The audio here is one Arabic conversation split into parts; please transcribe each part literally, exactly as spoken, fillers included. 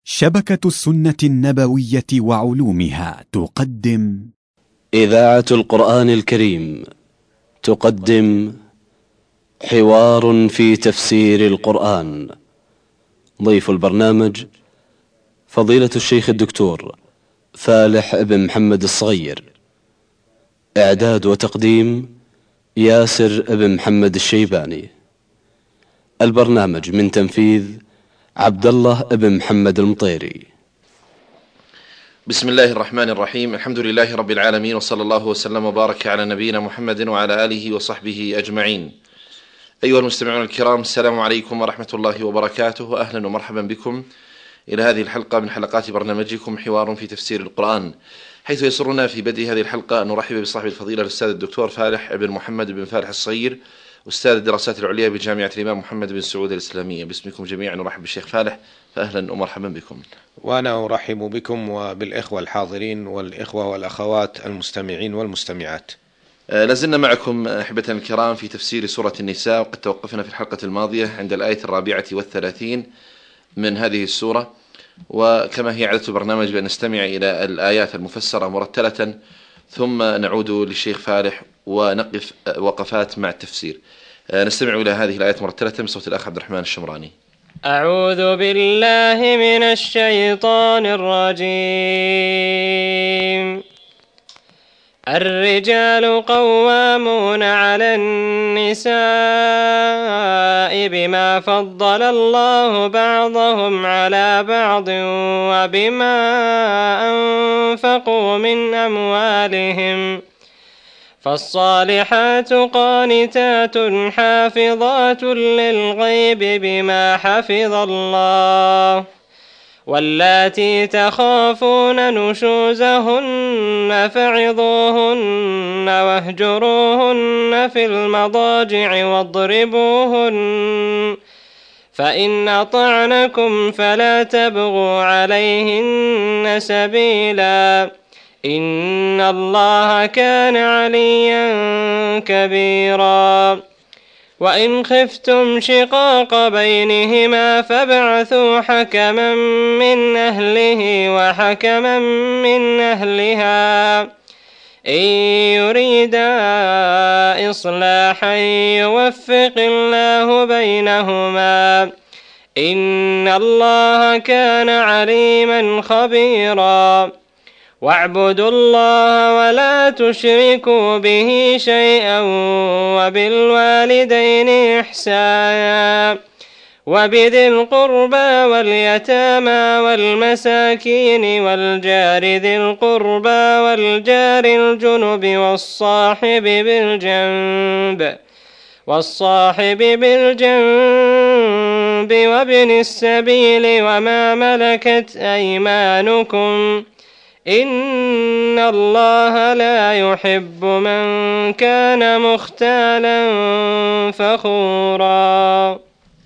شبكة السنة النبوية وعلومها تقدم إذاعة القرآن الكريم تقدم حوار في تفسير القرآن. ضيف البرنامج فضيلة الشيخ الدكتور فالح بن محمد الصغير. إعداد وتقديم ياسر بن محمد الشيباني. البرنامج من تنفيذ عبد الله بن محمد المطيري. بسم الله الرحمن الرحيم. الحمد لله رب العالمين، وصلى الله وسلم وبارك على نبينا محمد وعلى آله وصحبه أجمعين. أيها المستمعون الكرام، السلام عليكم ورحمة الله وبركاته، وأهلا ومرحبا بكم إلى هذه الحلقة من حلقات برنامجكم حوار في تفسير القرآن، حيث يسرنا في بدء هذه الحلقة أن نرحب بصاحب الفضيلة الأستاذ الدكتور فالح بن محمد بن فالح الصغير، أستاذ الدراسات العليا بجامعة الإمام محمد بن سعود الإسلامية. باسمكم جميعا نرحب بالشيخ فالح، فأهلا ومرحبا بكم. وأنا أرحب بكم وبالإخوة الحاضرين والإخوة والأخوات المستمعين والمستمعات. لازلنا معكم أحبة الكرام في تفسير سورة النساء، وقد توقفنا في الحلقة الماضية عند الآية الرابعة والثلاثين من هذه السورة، وكما هي عادة البرنامج بأن نستمع إلى الآيات المفسرة مرتلة ثم نعود للشيخ فالح ونقف وقفات مع التفسير. نستمع إلى هذه الآيات مرتلة بصوت الأخ عبد الرحمن الشمراني. أعوذ بالله من الشيطان الرجيم. الرجال قوامون على النساء بما فضل الله بعضهم على بعض وبما أنفقوا من أموالهم، فالصالحات قانتات حافظات للغيب بما حفظ الله، واللاتي تخافون نشوزهن فعظوهن واهجروهن في المضاجع واضربوهن، فإن أطعنكم فلا تبغوا عليهن سبيلا، إن الله كان عليا كبيرا. وإن خفتم شقاق بينهما فابعثوا حكما من أهله وحكما من أهلها إن يريدا إصلاحا يوفق الله بينهما، إن الله كان عليما خبيرا. واعبدوا الله ولا تشركوا به شيئا وبالوالدين إحسانا وبذي القربى واليتامى والمساكين والجار ذي القربى والجار الجنب والصاحب بالجنب والصاحب بالجنب وابن السبيل وما ملكت أيمانكم، إن الله لا يحب من كان مختالا فخورا.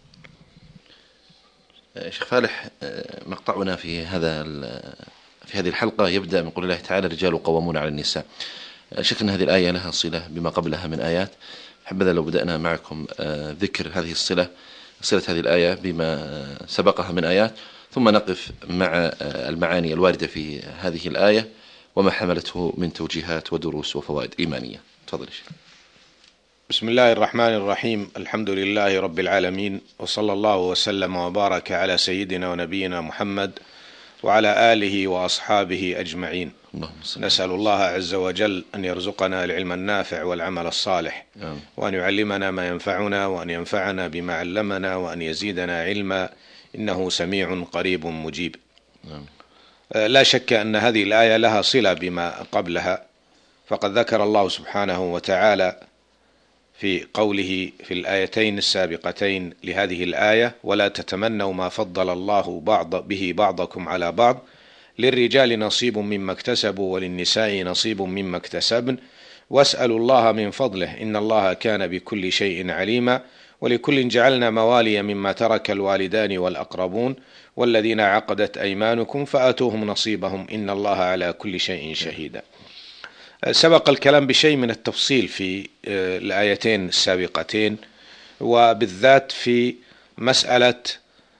شيخ فالح، مقطعنا في هذا في هذه الحلقة يبدأ من قول الله تعالى: الرجال قوامون على النساء. شكلنا هذه الآية لها صلة بما قبلها من آيات، حبذا لو بدأنا معكم ذكر هذه الصلة صلة هذه الآية بما سبقها من آيات، ثم نقف مع المعاني الواردة في هذه الآية وما حملته من توجيهات ودروس وفوائد إيمانية. تفضل شيخ. بسم الله الرحمن الرحيم. الحمد لله رب العالمين، وصلى الله وسلم وبارك على سيدنا ونبينا محمد وعلى آله وأصحابه أجمعين. نسأل الله عز وجل أن يرزقنا العلم النافع والعمل الصالح، وأن يعلمنا ما ينفعنا، وأن ينفعنا بما علمنا، وأن يزيدنا علما، إنه سميع قريب مجيب. لا شك أن هذه الآية لها صلة بما قبلها، فقد ذكر الله سبحانه وتعالى في قوله في الآيتين السابقتين لهذه الآية: ولا تتمنوا ما فضل الله بعض به بعضكم على بعض، للرجال نصيب مما اكتسبوا وللنساء نصيب مما اكتسبن، واسألوا الله من فضله إن الله كان بكل شيء عليما، ولكل جعلنا موالي مما ترك الوالدان والأقربون والذين عقدت أيمانكم فآتوهم نصيبهم إن الله على كل شيء شهيدا. سبق الكلام بشيء من التفصيل في الآيتين السابقتين، وبالذات في مسألة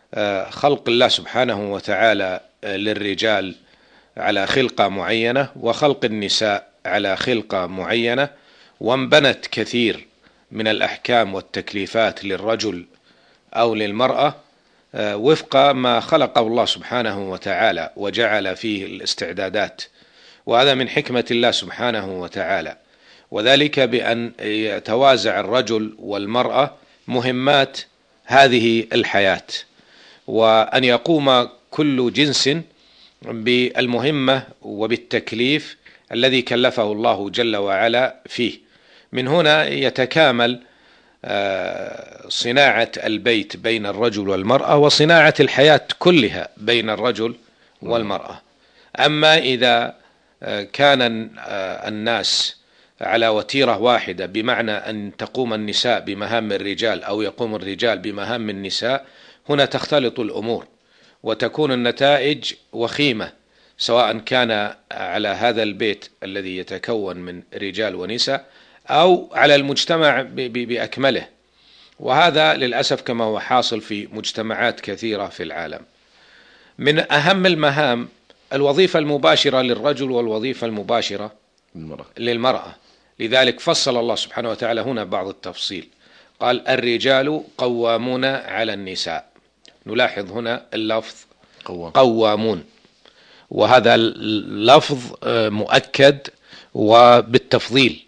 خلق الله سبحانه وتعالى للرجال على خلقة معينة وخلق النساء على خلقة معينة، وانبنت كثير من الأحكام والتكليفات للرجل أو للمرأة وفق ما خلقه الله سبحانه وتعالى وجعل فيه الاستعدادات، وهذا من حكمة الله سبحانه وتعالى، وذلك بأن يتوازع الرجل والمرأة مهمات هذه الحياة، وأن يقوم كل جنس بالمهمة وبالتكليف الذي كلفه الله جل وعلا فيه. من هنا يتكامل صناعة البيت بين الرجل والمرأة وصناعة الحياة كلها بين الرجل والمرأة. أما إذا كان الناس على وتيرة واحدة، بمعنى أن تقوم النساء بمهام الرجال أو يقوم الرجال بمهام النساء، هنا تختلط الأمور وتكون النتائج وخيمة، سواء كان على هذا البيت الذي يتكون من رجال ونساء أو على المجتمع بأكمله، وهذا للأسف كما هو حاصل في مجتمعات كثيرة في العالم. من أهم المهام الوظيفة المباشرة للرجل والوظيفة المباشرة للمرأة، لذلك فصل الله سبحانه وتعالى هنا بعض التفصيل، قال الرجال قوامون على النساء. نلاحظ هنا اللفظ قوام. قوامون، وهذا اللفظ مؤكد وبالتفضيل،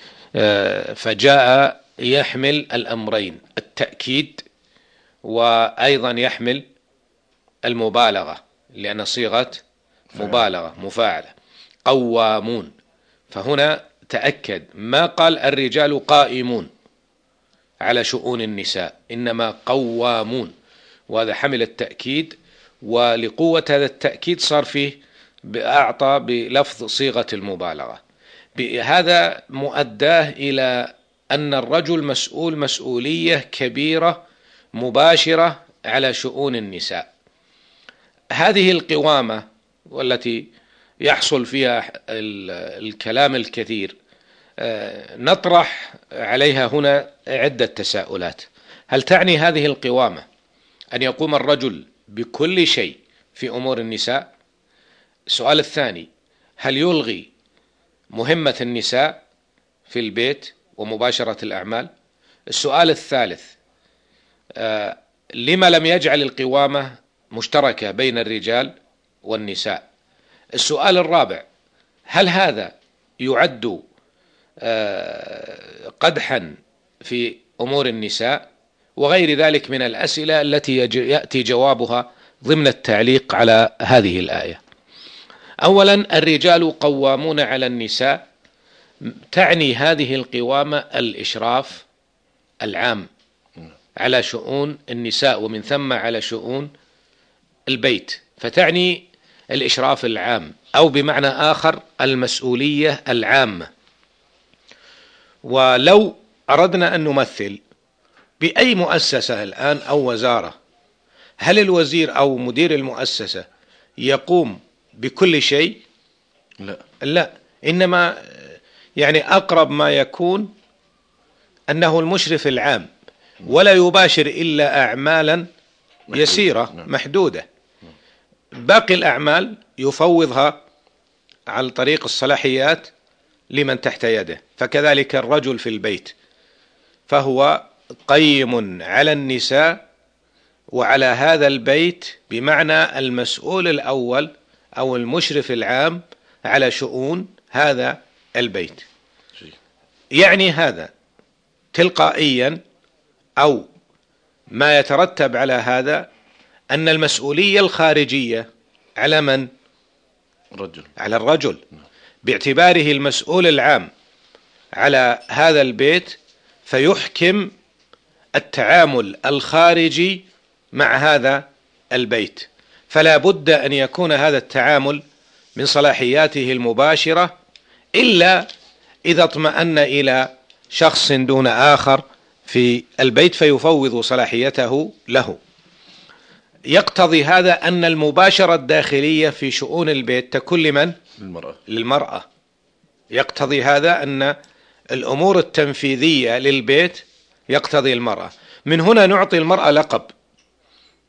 فجاء يحمل الأمرين، التأكيد وأيضا يحمل المبالغة، لأن صيغة مبالغة مفاعلة. قوامون، فهنا تأكد، ما قال الرجال قائمون على شؤون النساء، إنما قوامون، وهذا حمل التأكيد، ولقوة هذا التأكيد صار فيه أعطى بلفظ صيغة المبالغة. هذا مؤداه إلى أن الرجل مسؤول مسؤولية كبيرة مباشرة على شؤون النساء. هذه القوامة والتي يحصل فيها الكلام الكثير، نطرح عليها هنا عدة تساؤلات. هل تعني هذه القوامة أن يقوم الرجل بكل شيء في أمور النساء؟ السؤال الثاني، هل يلغي مهمة النساء في البيت ومباشرة الأعمال؟ السؤال الثالث، آه لما لم يجعل القوامة مشتركة بين الرجال والنساء؟ السؤال الرابع، هل هذا يعد آه قدحا في أمور النساء؟ وغير ذلك من الأسئلة التي يأتي جوابها ضمن التعليق على هذه الآية. أولا، الرجال قوامون على النساء، تعني هذه القوامة الإشراف العام على شؤون النساء، ومن ثم على شؤون البيت، فتعني الإشراف العام، أو بمعنى آخر المسؤولية العامة. ولو أردنا أن نمثل بأي مؤسسة الآن أو وزارة، هل الوزير أو مدير المؤسسة يقوم بكل شيء؟ لا لا، إنما يعني أقرب ما يكون أنه المشرف العام، ولا يباشر إلا أعمالا يسيرة محدودة. باقي الأعمال يفوضها على طريق الصلاحيات لمن تحت يده. فكذلك الرجل في البيت، فهو قيم على النساء وعلى هذا البيت، بمعنى المسؤول الأول أو المشرف العام على شؤون هذا البيت. يعني هذا تلقائيا أو ما يترتب على هذا أن المسؤولية الخارجية على من؟ الرجل. على الرجل، باعتباره المسؤول العام على هذا البيت، فيحكم التعامل الخارجي مع هذا البيت، فلا بد أن يكون هذا التعامل من صلاحياته المباشرة، إلا إذا اطمأن إلى شخص دون آخر في البيت فيفوض صلاحيته له. يقتضي هذا أن المباشرة الداخلية في شؤون البيت تكون لمن؟ للمرأة. للمرأة. يقتضي هذا أن الأمور التنفيذية للبيت يقتضي المرأة. من هنا نعطي المرأة لقب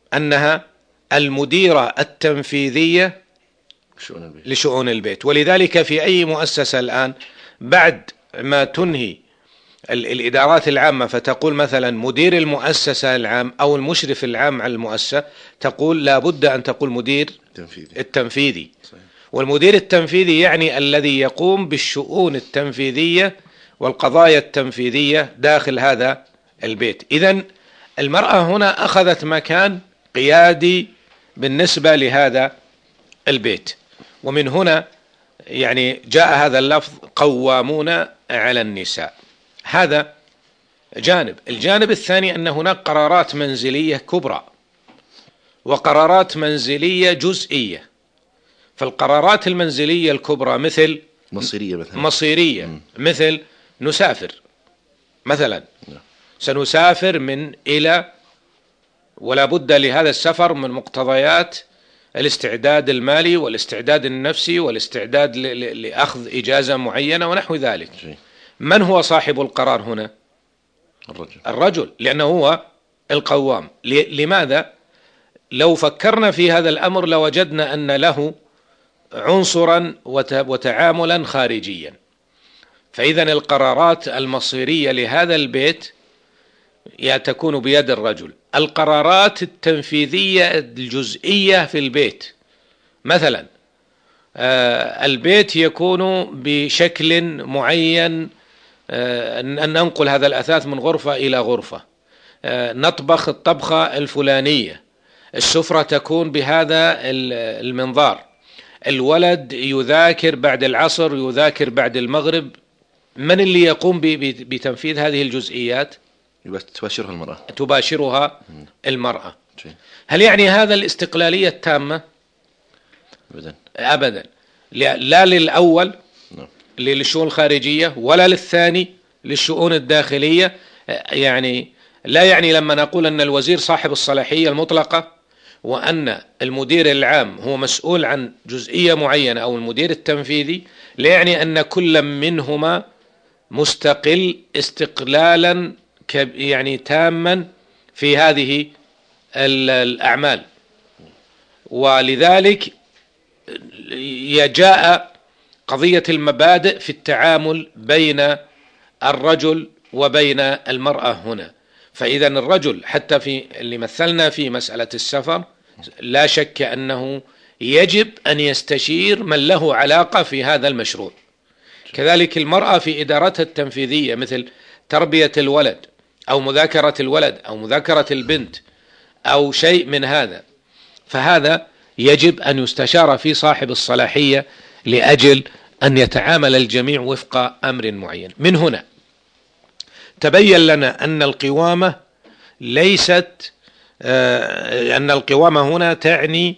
أنها المديرة التنفيذية شؤون البيت. لشؤون البيت. ولذلك في أي مؤسسة الآن بعد ما تنهي الإدارات العامة فتقول مثلا مدير المؤسسة العام أو المشرف العام على المؤسسة، تقول لا بد أن تقول مدير التنفيذي, التنفيذي. صحيح. والمدير التنفيذي يعني الذي يقوم بالشؤون التنفيذية والقضايا التنفيذية داخل هذا البيت. إذن المرأة هنا أخذت مكان قيادي بالنسبة لهذا البيت، ومن هنا يعني جاء هذا اللفظ قوامون على النساء. هذا جانب. الجانب الثاني أن هناك قرارات منزلية كبرى وقرارات منزلية جزئية. فالقرارات المنزلية الكبرى مثل مصيرية مثلا مصيرية م. مثل نسافر مثلا م. سنسافر من إلى، ولا بد لهذا السفر من مقتضيات الاستعداد المالي والاستعداد النفسي والاستعداد لأخذ إجازة معينة ونحو ذلك. جي. من هو صاحب القرار هنا؟ الرجل. الرجل، لأنه هو القوام. لماذا؟ لو فكرنا في هذا الأمر لوجدنا أن له عنصرا وتعاملا خارجيا. فإذا القرارات المصيرية لهذا البيت تكون بيد الرجل. القرارات التنفيذية الجزئية في البيت مثلا البيت يكون بشكل معين، أن ننقل هذا الأثاث من غرفة إلى غرفة، نطبخ الطبخة الفلانية، السفرة تكون بهذا المنظار، الولد يذاكر بعد العصر يذاكر بعد المغرب. من اللي يقوم بتنفيذ هذه الجزئيات؟ تباشرها المرأة تباشرها المرأة. هل يعني هذا الاستقلالية التامة؟ أبدا أبدا. لا للأول للشؤون الخارجية ولا للثاني للشؤون الداخلية. يعني لا يعني لما نقول أن الوزير صاحب الصلاحية المطلقة وأن المدير العام هو مسؤول عن جزئية معينة أو المدير التنفيذي، لا يعني أن كل منهما مستقل استقلالا يعني تاما في هذه الأعمال. ولذلك جاء قضية المبادئ في التعامل بين الرجل وبين المرأة هنا. فإذا الرجل حتى في اللي مثلنا في مسألة السفر لا شك أنه يجب أن يستشير من له علاقة في هذا المشروع. كذلك المرأة في إدارتها التنفيذية مثل تربية الولد أو مذاكرة الولد أو مذاكرة البنت أو شيء من هذا، فهذا يجب أن يستشار في صاحب الصلاحية لأجل أن يتعامل الجميع وفق أمر معين. من هنا تبين لنا أن القوامة ليست آه أن القوامة هنا تعني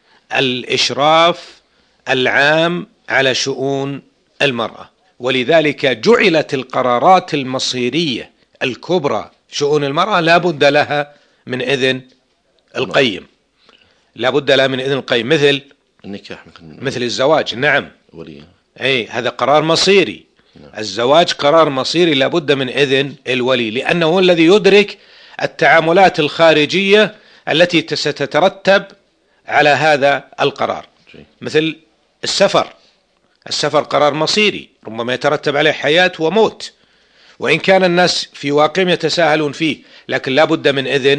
الإشراف العام على شؤون المرأة. ولذلك جعلت القرارات المصيرية الكبرى شؤون المرأة لا بد لها من إذن القيم، لا بد لها من إذن القيم، مثل النكاح مثل الزواج. نعم ولي. أي هذا قرار مصيري. نعم. الزواج قرار مصيري لا بد من إذن الولي، لأنه هو الذي يدرك التعاملات الخارجية التي ستترتب على هذا القرار. جي. مثل السفر، السفر قرار مصيري ربما يترتب عليه حياة وموت، وإن كان الناس في واقعهم يتساهلون فيه، لكن لا بد من إذن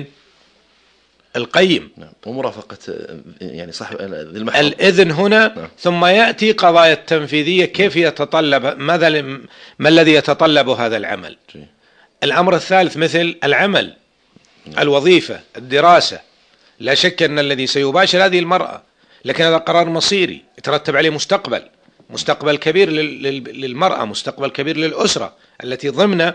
القيم. نعم. ومرافقة يعني صاحب المحرم. الإذن هنا. نعم. ثم يأتي قضايا التنفيذية كيف يتطلب ماذا ما الذي يتطلب هذا العمل. جي. الأمر الثالث مثل العمل. نعم. الوظيفة، الدراسة، لا شك أن الذي سيباشر هذه المرأة، لكن هذا قرار مصيري يترتب عليه مستقبل مستقبل كبير للمرأة، مستقبل كبير للأسرة التي ضمن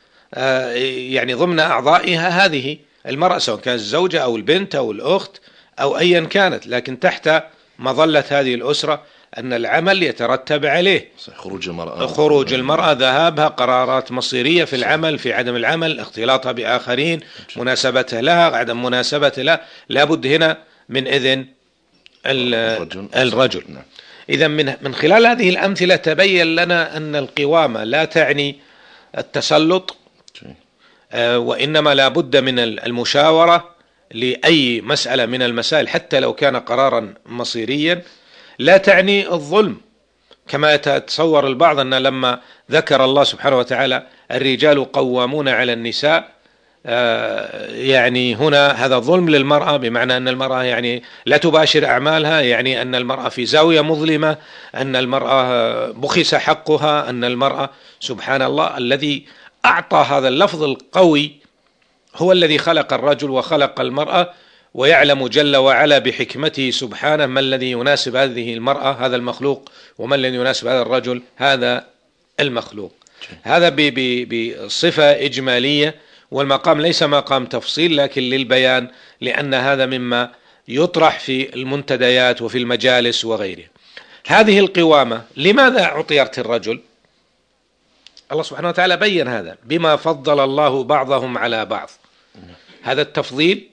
يعني ضمن أعضائها هذه المرأة، سواء كانت الزوجة أو البنت أو الأخت أو أيا كانت، لكن تحت مظلة هذه الأسرة أن العمل يترتب عليه. خروج المرأة خروج المرأة، ذهابها، قرارات مصيرية في العمل، في عدم العمل، اختلاطها بآخرين، مناسبتها لها، عدم مناسبتها لها، لابد هنا من إذن الرجل, الرجل. نعم. إذا من من خلال هذه الأمثلة تبين لنا أن القوامة لا تعني التسلط، آه وإنما لا بد من المشاورة لأي مسألة من المسائل حتى لو كان قرارا مصيريا لا تعني الظلم، كما يتصور البعض أن لما ذكر الله سبحانه وتعالى الرجال قوامون على النساء يعني هنا هذا ظلم للمرأة، بمعنى أن المرأة يعني لا تباشر أعمالها، يعني أن المرأة في زاوية مظلمة، أن المرأة بخس حقها، أن المرأة سبحان الله الذي أعطى هذا اللفظ القوي هو الذي خلق الرجل وخلق المرأة، ويعلم جل وعلا بحكمته سبحانه ما الذي يناسب هذه المرأة هذا المخلوق، وما الذي يناسب هذا الرجل هذا المخلوق. هذا بصفة إجمالية، والمقام ليس مقام تفصيل لكن للبيان، لأن هذا مما يطرح في المنتديات وفي المجالس وغيره. هذه القوامة لماذا أعطيت الرجل؟ الله سبحانه وتعالى بين هذا بما فضل الله بعضهم على بعض. هذا التفضيل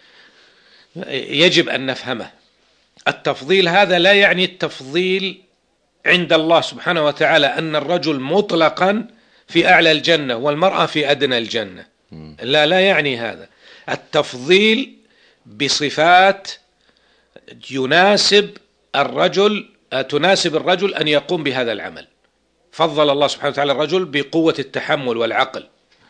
يجب أن نفهمه. التفضيل هذا لا يعني التفضيل عند الله سبحانه وتعالى أن الرجل مطلقا في أعلى الجنة والمرأة في أدنى الجنة، لا لا يعني هذا. التفضيل بصفات يناسب الرجل تناسب الرجل أن يقوم بهذا العمل. فضل الله سبحانه وتعالى الرجل بقوة التحمل والعقل،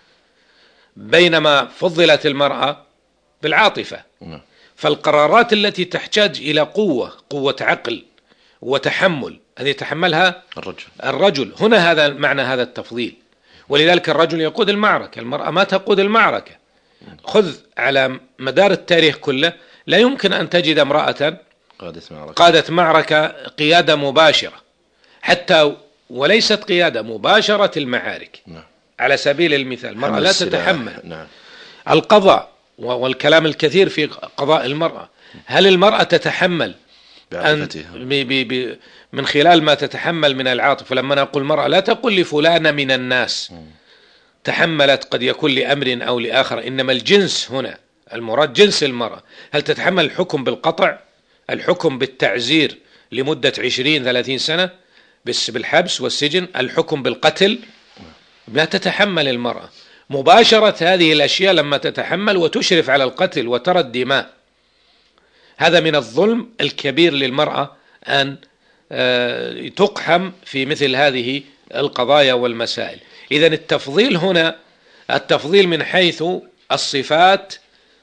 بينما فضلت المرأة بالعاطفة. فالقرارات التي تحتاج إلى قوة قوة عقل وتحمل هذه يتحملها الرجل. الرجل هنا هذا معنى هذا التفضيل. ولذلك الرجل يقود المعركة، المرأة ما تقود المعركة. خذ على مدار التاريخ كله لا يمكن أن تجد امرأة قادت معركة قيادة مباشرة، حتى وليست قيادة مباشرة المعارك. نعم. على سبيل المثال المرأة لا تتحمل. نعم. القضاء والكلام الكثير في قضاء المرأة، هل المرأة تتحمل أن بي بي من خلال ما تتحمل من العاطفة؟ لما نقول المرأة لا تقل لفلانة من الناس تحملت، قد يكون لأمر أو لآخر، إنما الجنس هنا المراد جنس المرأة. هل تتحمل الحكم بالقطع، الحكم بالتعزير لمدة عشرين ثلاثين سنة بس بالحبس والسجن، الحكم بالقتل؟ لا تتحمل المرأة مباشرة هذه الأشياء لما تتحمل وتشرف على القتل وترى الدماء. هذا من الظلم الكبير للمرأة أن تقحم في مثل هذه القضايا والمسائل. إذن التفضيل هنا التفضيل من حيث الصفات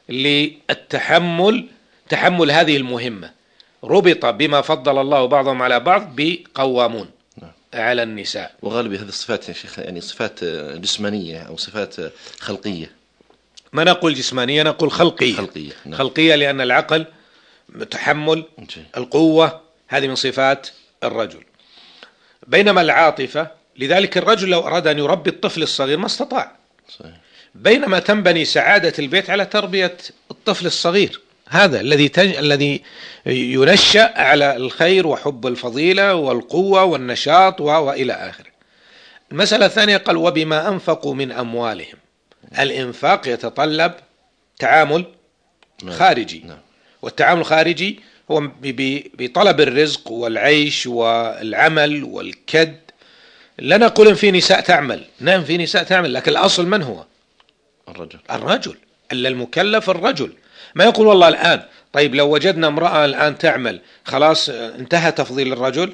للتحمل، تحمل هذه المهمة، ربط بما فضل الله بعضهم على بعض بقوامون على النساء. وغالبا هذه الصفات يا شيخ يعني صفات جسمانية أو صفات خلقية. ما نقول جسمانية، نقول خلقية. خلقية, نعم. خلقية لأن العقل تحمل القوة هذه من صفات الرجل. بينما العاطفة، لذلك الرجل لو أراد أن يربي الطفل الصغير ما استطاع. صحيح. بينما تنبني سعادة البيت على تربية الطفل الصغير، هذا الذي تج... الذي ينشأ على الخير وحب الفضيلة والقوة والنشاط و... وإلى آخره. المسألة الثانية قال وبما أنفقوا من أموالهم. الإنفاق يتطلب تعامل خارجي، والتعامل الخارجي هو بطلب الرزق والعيش والعمل والكد. لا نقول إن في نساء تعمل، نعم في نساء تعمل، لكن الأصل من هو؟ الرجل. الرجل إلا المكلف الرجل. ما يقول والله الآن طيب لو وجدنا امرأة الآن تعمل خلاص انتهى تفضيل الرجل،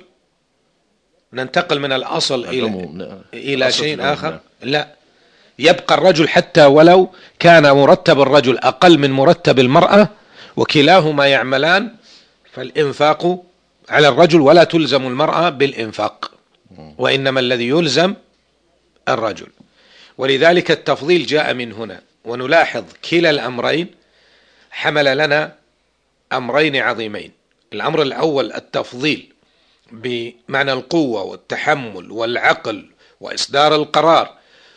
ننتقل من الأصل إلى, إلى شيء آخر؟ لا، يبقى الرجل حتى ولو كان مرتب الرجل أقل من مرتب المرأة وكلاهما يعملان، فالإنفاق على الرجل ولا تلزم المرأة بالإنفاق، وإنما الذي يلزم الرجل. ولذلك التفضيل جاء من هنا. ونلاحظ كلا الأمرين حمل لنا أمرين عظيمين. الأمر الأول التفضيل بمعنى القوة والتحمل والعقل وإصدار القرار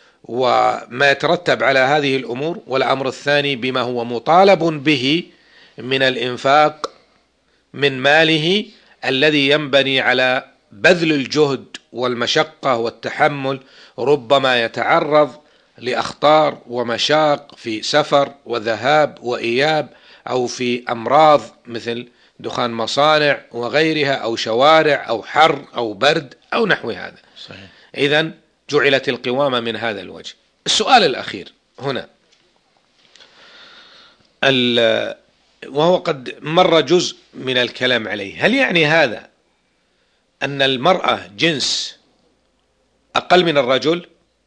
وما يترتب على هذه الأمور، والأمر الثاني بما هو مطالب به من الإنفاق من ماله الذي ينبني على بذل الجهد والمشقة والتحمل، ربما يتعرض لأخطار ومشاق في سفر وذهاب وإياب، أو في أمراض مثل دخان مصانع وغيرها، أو شوارع أو حر أو برد أو نحو هذا. صحيح. إذن جعلت القوامة من هذا الوجه. السؤال الأخير هنا، وهو قد مر جزء من الكلام عليه. هل يعني هذا أن المرأة جنس أقل من الرجل،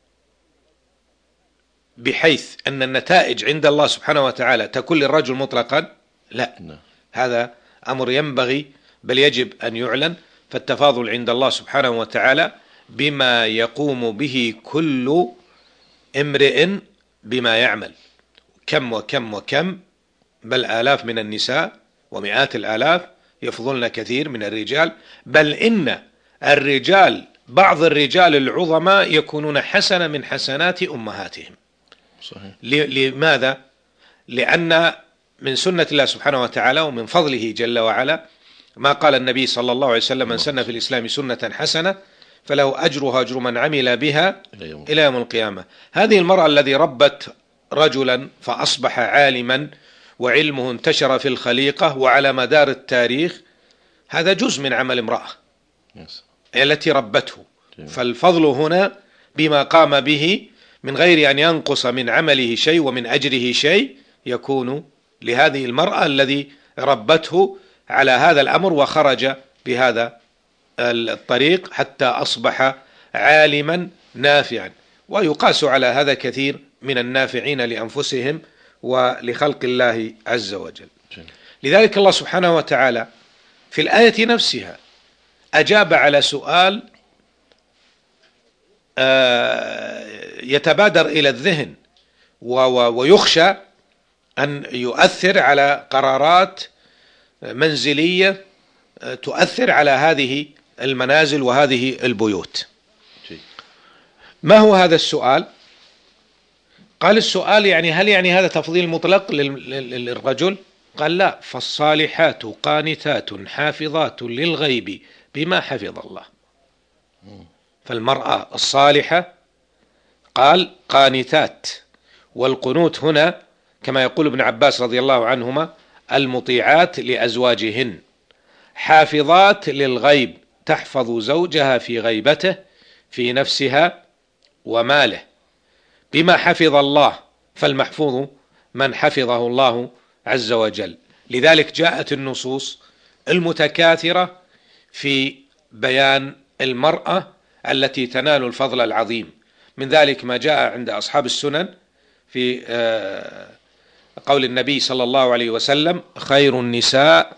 بحيث أن النتائج عند الله سبحانه وتعالى تكون للرجل مطلقا؟ لا، هذا أمر ينبغي بل يجب أن يعلن. فالتفاضل عند الله سبحانه وتعالى بما يقوم به كل امرئ بما يعمل، كم وكم وكم، بل آلاف من النساء ومئات الآلاف يفضلن كثير من الرجال، بل إن الرجال بعض الرجال العظماء يكونون حسنة من حسنات أمهاتهم. صحيح. لماذا؟ لأن من سنة الله سبحانه وتعالى ومن فضله جل وعلا ما قال النبي صلى الله عليه وسلم: من سن في الإسلام سنة حسنة فله أجرها أجر من عمل بها إلى يوم القيامة. هذه المرأة الذي ربت رجلا فأصبح عالما وعلمه انتشر في الخليقة وعلى مدار التاريخ، هذا جزء من عمل امرأة التي ربته. فالفضل هنا بما قام به من غير أن ينقص من عمله شيء ومن أجره شيء، يكون لهذه المرأة الذي ربته على هذا الأمر وخرج بهذا الطريق حتى أصبح عالما نافعا. ويقاس على هذا كثير من النافعين لأنفسهم ولخلق الله عز وجل. لذلك الله سبحانه وتعالى في الآية نفسها أجاب على سؤال يتبادر إلى الذهن ويخشى أن يؤثر على قرارات منزلية تؤثر على هذه المنازل وهذه البيوت. ما هو هذا السؤال؟ قال السؤال يعني هل يعني هذا تفضيل مطلق للرجل؟ قال لا، فالصالحات قانتات حافظات للغيب بما حفظ الله. فالمرأة الصالحة قال قانتات، والقنوت هنا كما يقول ابن عباس رضي الله عنهما المطيعات لأزواجهن، حافظات للغيب تحفظ زوجها في غيبته في نفسها وماله بما حفظ الله، فالمحفوظ من حفظه الله عز وجل. لذلك جاءت النصوص المتكاثرة في بيان المرأة التي تنال الفضل العظيم. من ذلك ما جاء عند أصحاب السنن في قول النبي صلى الله عليه وسلم: خير النساء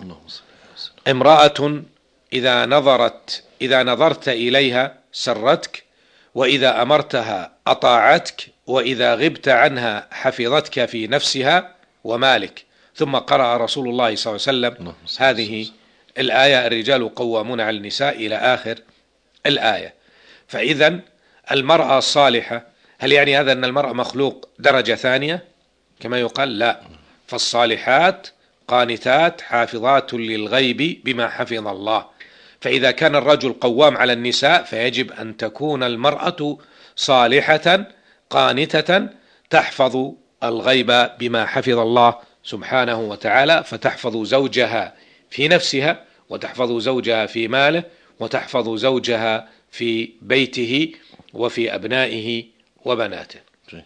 امرأة إذا نظرت إذا نظرت إليها سرتك، وإذا أمرتها أطاعتك، وإذا غبت عنها حفظتك في نفسها ومالك. ثم قرأ رسول الله صلى الله عليه وسلم هذه الآية: الرجال قوامون على النساء، إلى آخر الآية. فإذا المرأة الصالحة، هل يعني هذا أن المرأة مخلوق درجة ثانية كما يقال؟ لا، فالصالحات قانتات حافظات للغيب بما حفظ الله. فإذا كان الرجل قوام على النساء فيجب أن تكون المرأة صالحة قانتة تحفظ الغيب بما حفظ الله سبحانه وتعالى، فتحفظ زوجها في نفسها، وتحفظ زوجها في ماله، وتحفظ زوجها في بيته وفي أبنائه وبناته.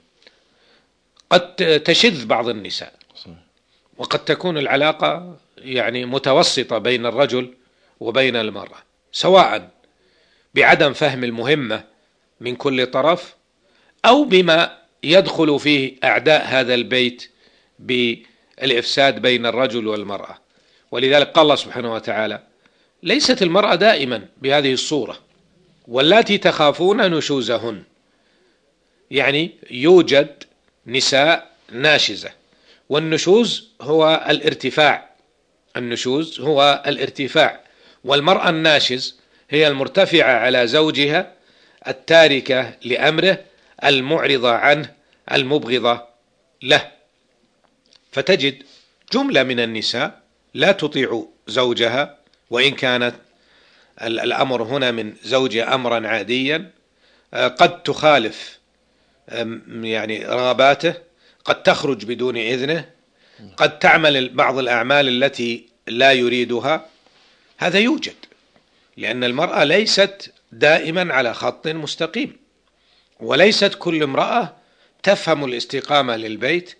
قد تشذ بعض النساء، وقد تكون العلاقة يعني متوسطة بين الرجل وبين المرأة، سواء بعدم فهم المهمة من كل طرف أو بما يدخل فيه أعداء هذا البيت بالإفساد بين الرجل والمرأة. ولذلك قال الله سبحانه وتعالى: ليست المرأة دائما بهذه الصورة، واللاتي تخافون نشوزهن. يعني يوجد نساء ناشزة، والنشوز هو الارتفاع، النشوز هو الارتفاع، والمرأة الناشز هي المرتفعة على زوجها، التاركة لأمره، المعرضة عنه، المبغضة له. فتجد جملة من النساء لا تطيع زوجها، وإن كانت الأمر هنا من زوجها أمرا عاديا، قد تخالف يعني رغباته، قد تخرج بدون إذنه، قد تعمل بعض الأعمال التي لا يريدها. هذا يوجد، لأن المرأة ليست دائما على خط مستقيم، وليست كل امرأة تفهم الاستقامة للبيت،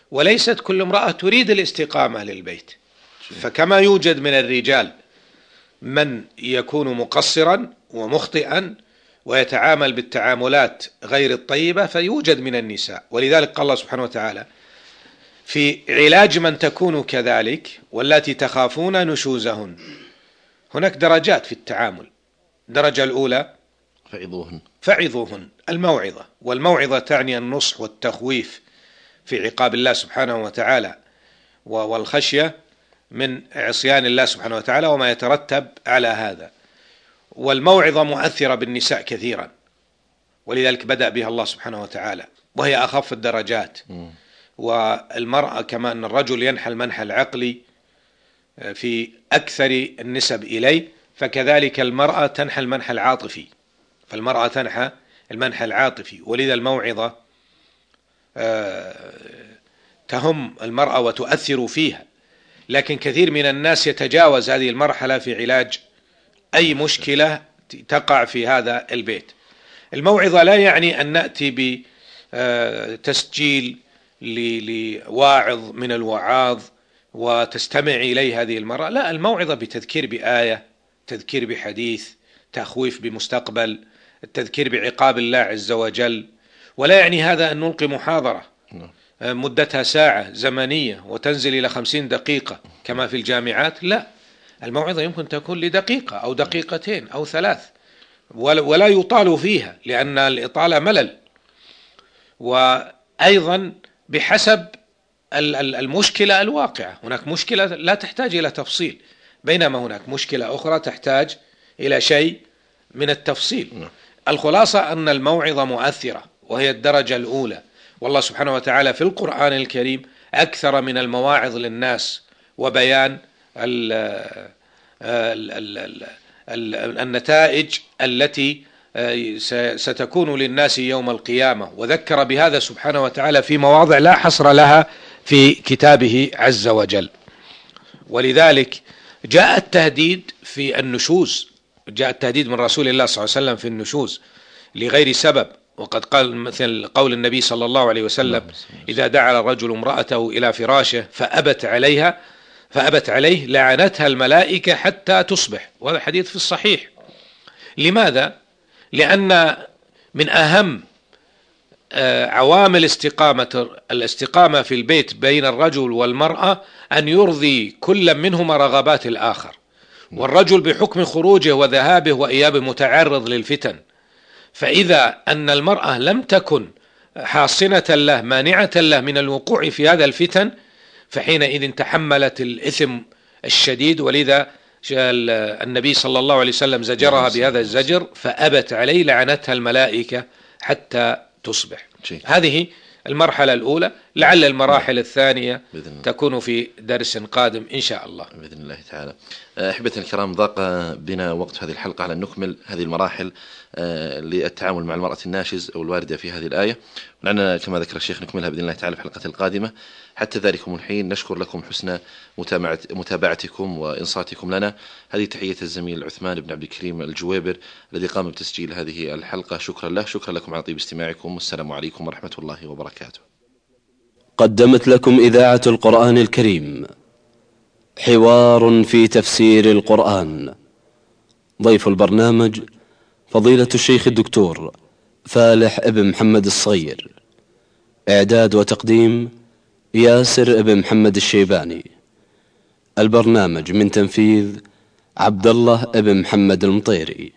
وليست كل امرأة تريد الاستقامة للبيت. فكما يوجد من الرجال من يكون مقصرا ومخطئا ويتعامل بالتعاملات غير الطيبة، فيوجد من النساء. ولذلك قال الله سبحانه وتعالى في علاج من تكون كذلك: واللاتي تخافون نشوزهن. هناك درجات في التعامل. الدرجة الأولى فعظوهن فعظوهن الموعظة، والموعظة تعني النصح والتخويف في عقاب الله سبحانه وتعالى والخشية من عصيان الله سبحانه وتعالى وما يترتب على هذا. والموعظة مؤثرة بالنساء كثيرا، ولذلك بدأ بها الله سبحانه وتعالى، وهي أخف الدرجات. والمرأة كما أن الرجل ينحى المنحى العقلي في أكثر النسب إليه، فكذلك المرأة تنحى المنحى العاطفي، فالمرأة تنحى المنحى العاطفي. ولذا الموعظة تهم المرأة وتؤثر فيها. لكن كثير من الناس يتجاوز هذه المرحلة في علاج أي مشكلة تقع في هذا البيت. الموعظة لا يعني أن نأتي بتسجيل لواعظ من الوعاظ وتستمع إليه هذه المرأة، لا، الموعظة بتذكير بآية، تذكير بحديث، تخويف بمستقبل، التذكير بعقاب الله عز وجل. ولا يعني هذا أن نلقي محاضرة مدتها ساعة زمنية وتنزل إلى خمسين دقيقة كما في الجامعات، لا، الموعظة يمكن تكون لدقيقة أو دقيقتين أو ثلاث، ولا يطال فيها لأن الإطالة ملل. وأيضا بحسب المشكلة الواقعة، هناك مشكلة لا تحتاج إلى تفصيل، بينما هناك مشكلة أخرى تحتاج إلى شيء من التفصيل. الخلاصة أن الموعظة مؤثرة، وهي الدرجة الأولى. والله سبحانه وتعالى في القرآن الكريم أكثر من المواعظ للناس وبيان ال ال ال ال النتائج التي ستكون للناس يوم القيامة، وذكر بهذا سبحانه وتعالى في مواضع لا حصر لها في كتابه عز وجل. ولذلك جاء التهديد في النشوز، جاء التهديد من رسول الله صلى الله عليه وسلم في النشوز لغير سبب. وقد قال مثل قول النبي صلى الله عليه وسلم: إذا دعا الرجل امرأته إلى فراشه فأبت عليها فأبت عليه لعنتها الملائكة حتى تصبح. وهذا حديث في الصحيح. لماذا؟ لأن من أهم عوامل استقامة الاستقامة في البيت بين الرجل والمرأة أن يرضي كل منهما رغبات الآخر. والرجل بحكم خروجه وذهابه وإيابه متعرض للفتن، فإذا أن المرأة لم تكن حاصنة له مانعة له من الوقوع في هذا الفتن، فحينئذ تحملت الإثم الشديد. ولذا النبي صلى الله عليه وسلم زجرها بهذا الزجر: فأبت عليه لعنتها الملائكة حتى تصبح. شيء. هذه المرحلة الأولى. لعل المراحل الثانية تكون في درس قادم إن شاء الله بإذن الله تعالى. أحبتنا الكرام، ضاق بنا وقت هذه الحلقة على أن نكمل هذه المراحل للتعامل مع المرأة الناشز أو الواردة في هذه الآية، ولعلنا كما ذكر الشيخ نكملها بإذن الله تعالى في الحلقة القادمة. حتى ذلكم الحين نشكر لكم حسن متابعتكم وإنصاتكم لنا. هذه تحية الزميل عثمان بن عبد الكريم الجويبر الذي قام بتسجيل هذه الحلقة، شكرا له. شكرا لكم على طيب استماعكم، والسلام عليكم ورحمة الله وبركاته. قدمت لكم إذاعة القرآن الكريم حوار في تفسير القرآن. ضيف البرنامج فضيلة الشيخ الدكتور فالح ابن محمد الصغير. إعداد وتقديم ياسر ابن محمد الشيباني. البرنامج من تنفيذ عبد الله ابن محمد المطيري.